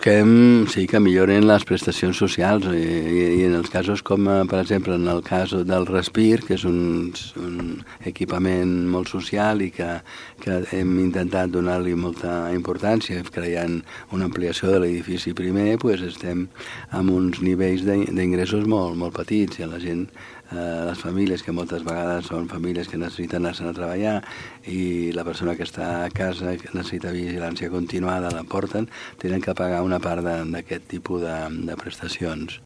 busquem, sí, que milloren les prestacions socials i en els casos com, per exemple, en el cas del Respir, que és un equipament molt social i que hem intentat donar-li molta importància, creant una ampliació de l'edifici primer, doncs estem amb uns nivells d'ingressos molt petits i la gent, les famílies, que moltes vegades són famílies que necessiten anar-se'n a treballar i la persona que està a casa que necessita vigilància continuada la porten, tenen que pagar una part d'aquest tipus de prestacions.